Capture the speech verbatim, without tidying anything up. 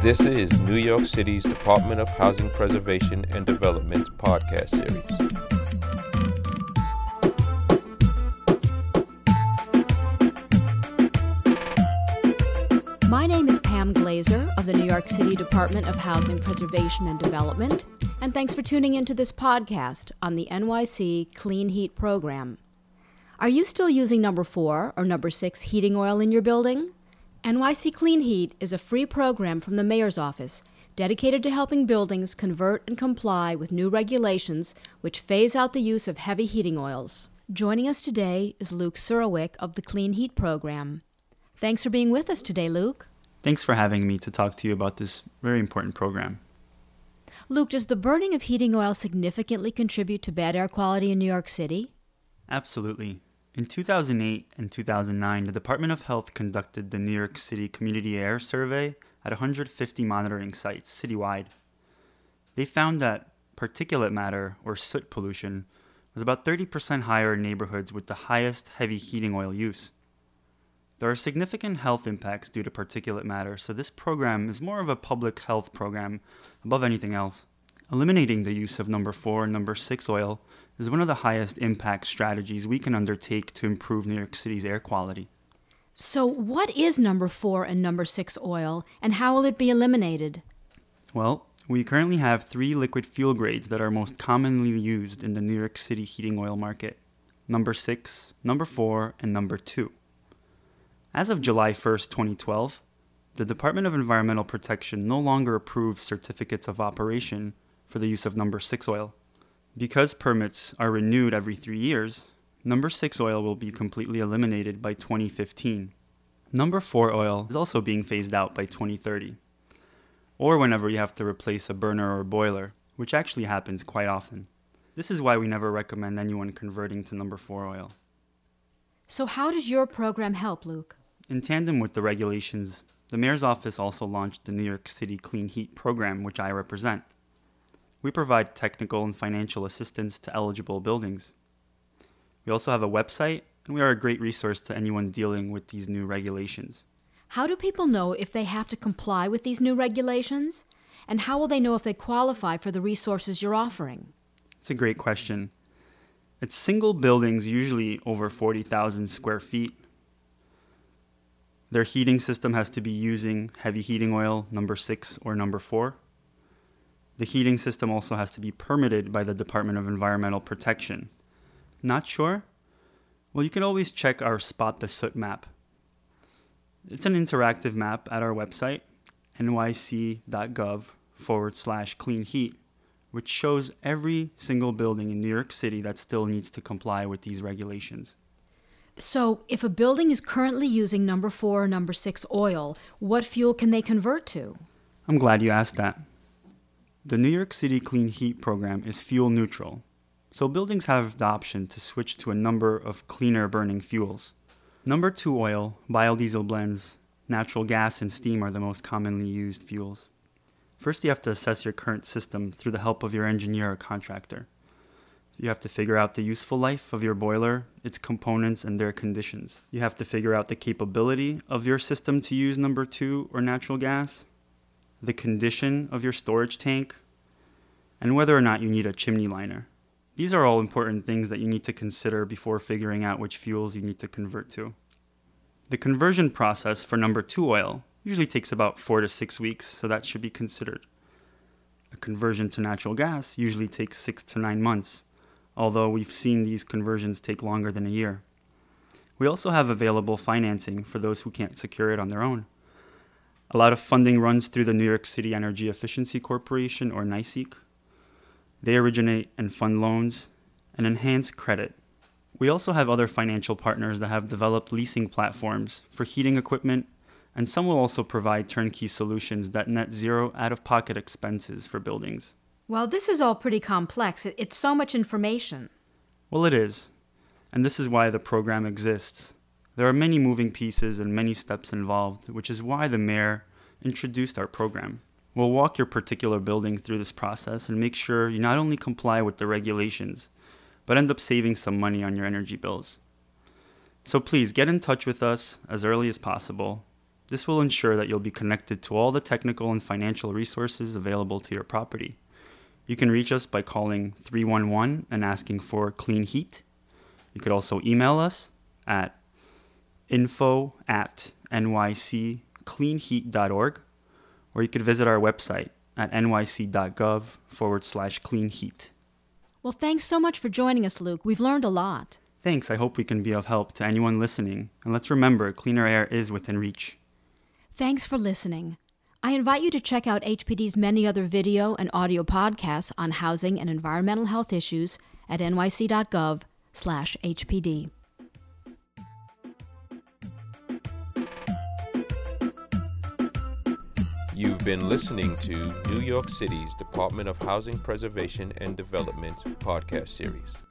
This is New York City's Department of Housing Preservation and Development's podcast series. My name is Pam Glazer of the New York City Department of Housing Preservation and Development, and thanks for tuning into this podcast on the N Y C Clean Heat program. Are you still using number four or number six heating oil in your building? N Y C Clean Heat is a free program from the Mayor's Office dedicated to helping buildings convert and comply with new regulations which phase out the use of heavy heating oils. Joining us today is Luke Surowick of the Clean Heat program. Thanks for being with us today, Luke. Thanks for having me to talk to you about this very important program. Luke, does the burning of heating oil significantly contribute to bad air quality in New York City? Absolutely. In two thousand eight and two thousand nine, the Department of Health conducted the New York City Community Air Survey at one hundred fifty monitoring sites citywide. They found that particulate matter, or soot pollution, was about thirty percent higher in neighborhoods with the highest heavy heating oil use. There are significant health impacts due to particulate matter, so this program is more of a public health program above anything else. Eliminating the use of number four and number six oil is one of the highest impact strategies we can undertake to improve New York City's air quality. So what is number four and number six oil, and how will it be eliminated? Well, we currently have three liquid fuel grades that are most commonly used in the New York City heating oil market: number six, number four, and number two. As of July first, twenty twelve, the Department of Environmental Protection no longer approves certificates of operation for the use of number six oil. Because permits are renewed every three years, number six oil will be completely eliminated by twenty fifteen. Number four oil is also being phased out by twenty thirty, or whenever you have to replace a burner or boiler, which actually happens quite often. This is why we never recommend anyone converting to number four oil. So how does your program help, Luke? In tandem with the regulations, the Mayor's Office also launched the New York City Clean Heat program, which I represent. We provide technical and financial assistance to eligible buildings. We also have a website, and we are a great resource to anyone dealing with these new regulations. How do people know if they have to comply with these new regulations? And how will they know if they qualify for the resources you're offering? It's a great question. It's single buildings, usually over forty thousand square feet. Their heating system has to be using heavy heating oil, number six or number four. The heating system also has to be permitted by the Department of Environmental Protection. Not sure? Well, you can always check our Spot the Soot map. It's an interactive map at our website, nyc.gov forward slash clean heat, which shows every single building in New York City that still needs to comply with these regulations. So, if a building is currently using number four or number six oil, what fuel can they convert to? I'm glad you asked that. The New York City Clean Heat program is fuel neutral, so buildings have the option to switch to a number of cleaner burning fuels. Number two oil, biodiesel blends, natural gas, and steam are the most commonly used fuels. First, you have to assess your current system through the help of your engineer or contractor. You have to figure out the useful life of your boiler, its components, and their conditions. You have to figure out the capability of your system to use number two or natural gas, the condition of your storage tank, and whether or not you need a chimney liner. These are all important things that you need to consider before figuring out which fuels you need to convert to. The conversion process for number two oil usually takes about four to six weeks, so that should be considered. A conversion to natural gas usually takes six to nine months, although we've seen these conversions take longer than a year. We also have available financing for those who can't secure it on their own. A lot of funding runs through the New York City Energy Efficiency Corporation, or NYSEC. They originate and fund loans and enhance credit. We also have other financial partners that have developed leasing platforms for heating equipment, and some will also provide turnkey solutions that net zero out-of-pocket expenses for buildings. Well, this is all pretty complex. It's so much information. Well, it is, and this is why the program exists. There are many moving pieces and many steps involved, which is why the mayor introduced our program. We'll walk your particular building through this process and make sure you not only comply with the regulations, but end up saving some money on your energy bills. So please get in touch with us as early as possible. This will ensure that you'll be connected to all the technical and financial resources available to your property. You can reach us by calling three one one and asking for Clean Heat. You could also email us at info at nyccleanheat dot org, or you could visit our website at nyc.gov forward slash clean heat. Well, thanks so much for joining us, Luke. We've learned a lot. Thanks. I hope we can be of help to anyone listening. And let's remember, cleaner air is within reach. Thanks for listening. I invite you to check out H P D's many other video and audio podcasts on housing and environmental health issues at nyc.gov slash HPD. You've been listening to New York City's Department of Housing Preservation and Development's podcast series.